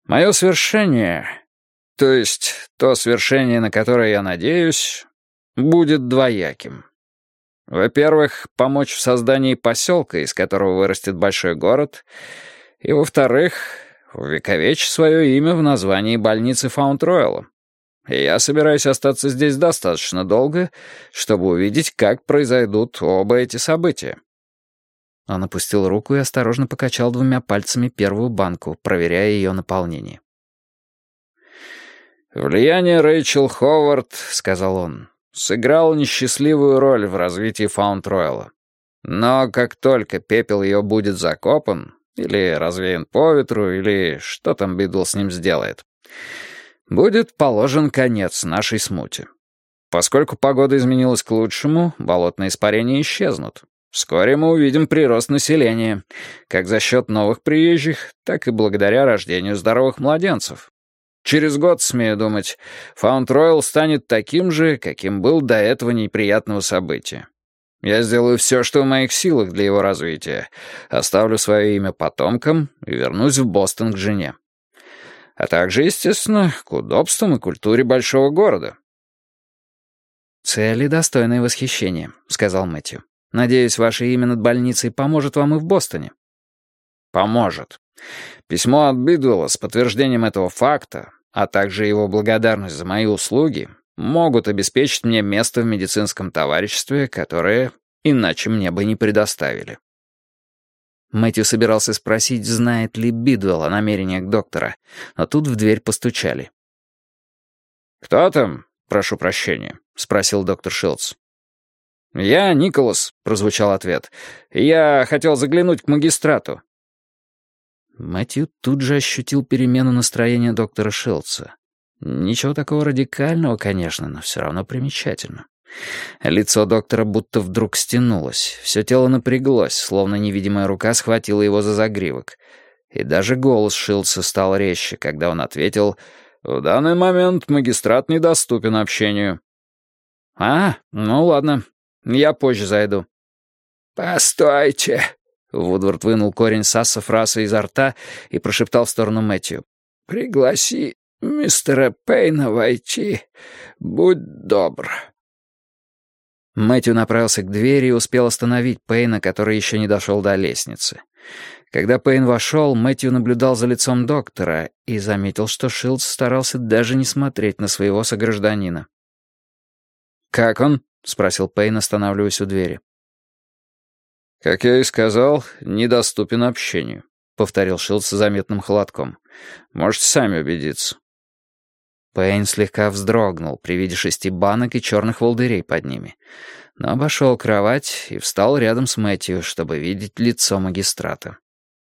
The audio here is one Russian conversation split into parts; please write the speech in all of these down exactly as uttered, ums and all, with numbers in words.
Мое свершение, то есть то свершение, на которое я надеюсь, будет двояким. Во-первых, помочь в создании поселка, из которого вырастет большой город, и, во-вторых, увековечить свое имя в названии больницы Фаунд-Рояла. И я собираюсь остаться здесь достаточно долго, чтобы увидеть, как произойдут оба эти события. Он опустил руку и осторожно покачал двумя пальцами первую банку, проверяя ее наполнение. «Влияние Рэйчел Ховард, — сказал он, — сыграло несчастливую роль в развитии Фаунд-Рояла. Но как только пепел ее будет закопан, или развеян по ветру, или что там Бидл с ним сделает, будет положен конец нашей смуте. Поскольку погода изменилась к лучшему, болотные испарения исчезнут. Вскоре мы увидим прирост населения, как за счет новых приезжих, так и благодаря рождению здоровых младенцев. Через год, смею думать, Фаунд-Роял станет таким же, каким был до этого неприятного события. Я сделаю все, что в моих силах для его развития, оставлю свое имя потомкам и вернусь в Бостон к жене. А также, естественно, к удобствам и культуре большого города». «Цели, достойные восхищения», — сказал Мэтью. «Надеюсь, ваше имя над больницей поможет вам и в Бостоне». «Поможет. Письмо от Бидуэлла с подтверждением этого факта, а также его благодарность за мои услуги, могут обеспечить мне место в медицинском товариществе, которое иначе мне бы не предоставили». Мэтью собирался спросить, знает ли Бидуэлл о намерениях доктора, но тут в дверь постучали. «Кто там? Прошу прощения», — спросил доктор Шилдс. «Я Николас», — прозвучал ответ. «Я хотел заглянуть к магистрату». Мэтью тут же ощутил перемену настроения доктора Шилдса. Ничего такого радикального, конечно, но все равно примечательно. Лицо доктора будто вдруг стянулось, все тело напряглось, словно невидимая рука схватила его за загривок. И даже голос Шилдса стал резче, когда он ответил: «В данный момент магистрат недоступен общению». «А, ну ладно, я позже зайду». «Постойте!» Вудвард вынул корень сассафраса изо рта и прошептал в сторону Мэтью. «Пригласи мистера Пейна войти. Будь добр». Мэтью направился к двери и успел остановить Пейна, который еще не дошел до лестницы. Когда Пейн вошел, Мэтью наблюдал за лицом доктора и заметил, что Шилдс старался даже не смотреть на своего согражданина. «Как он?» — спросил Пейн, останавливаясь у двери. «Как я и сказал, недоступен общению», — повторил Шилдс с заметным холодком. «Можете сами убедиться». Пейн слегка вздрогнул при виде шести банок и черных волдырей под ними, но обошел кровать и встал рядом с Мэтью, чтобы видеть лицо магистрата.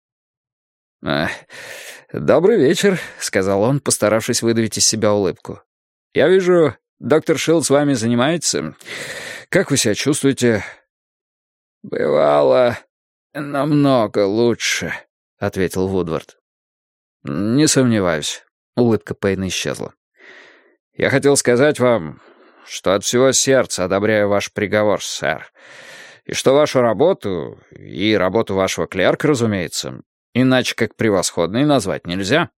«Добрый вечер», — сказал он, постаравшись выдавить из себя улыбку. «Я вижу, доктор Шилдс с вами занимается. Как вы себя чувствуете?» «Бывало намного лучше», — ответил Вудвард. «Не сомневаюсь», — улыбка Пейна исчезла. «Я хотел сказать вам, что от всего сердца одобряю ваш приговор, сэр, и что вашу работу, и работу вашего клерка, разумеется, иначе как превосходной назвать нельзя».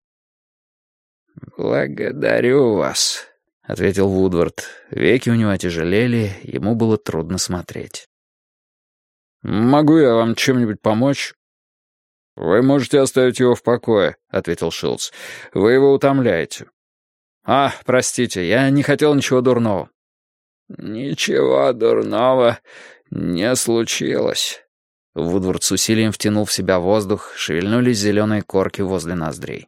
«Благодарю вас», — ответил Вудвард. Веки у него отяжелели, ему было трудно смотреть. «Могу я вам чем-нибудь помочь?» «Вы можете оставить его в покое», — ответил Шилдс. «Вы его утомляете». «А, простите, я не хотел ничего дурного». «Ничего дурного не случилось». Вудвард с усилием втянул в себя воздух, шевельнулись зеленые корки возле ноздрей.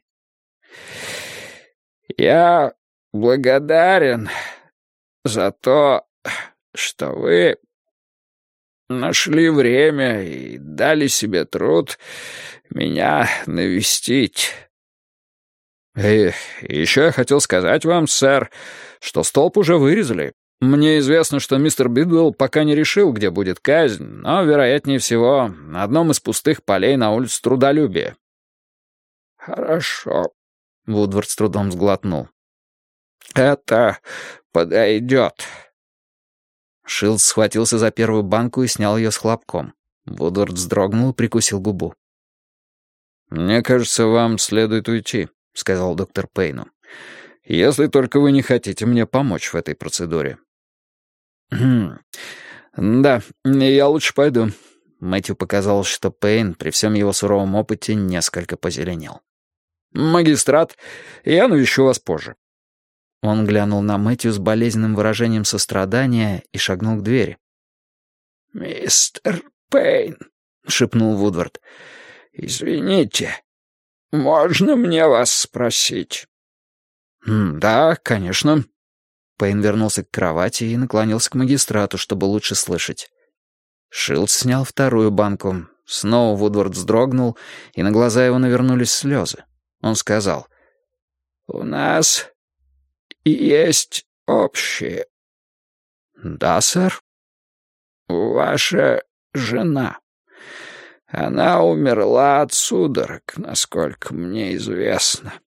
«Я благодарен за то, что вы нашли время и дали себе труд меня навестить». «И еще я хотел сказать вам, сэр, что столб уже вырезали. Мне известно, что мистер Бидуэлл пока не решил, где будет казнь, но, вероятнее всего, на одном из пустых полей на улице Трудолюбия». «Хорошо», — Вудвард с трудом сглотнул. «Это подойдет». Шилдс схватился за первую банку и снял ее с хлопком. Вудвард вздрогнул и прикусил губу. «Мне кажется, вам следует уйти», — сказал доктор Пейну. «Если только вы не хотите мне помочь в этой процедуре». «Хм... Да, я лучше пойду». Мэтью показалось, что Пейн при всем его суровом опыте несколько позеленел. «Магистрат, я навещу вас позже». Он глянул на Мэтью с болезненным выражением сострадания и шагнул к двери. «Мистер Пейн», — шепнул Вудвард, — «извините, можно мне вас спросить?» «Да, конечно». Пейн вернулся к кровати и наклонился к магистрату, чтобы лучше слышать. Шилдс снял вторую банку. Снова Вудвард вздрогнул, и на глаза его навернулись слезы. Он сказал: «У нас есть общее». «Да, сэр». «Ваша жена. Она умерла от судорог, насколько мне известно».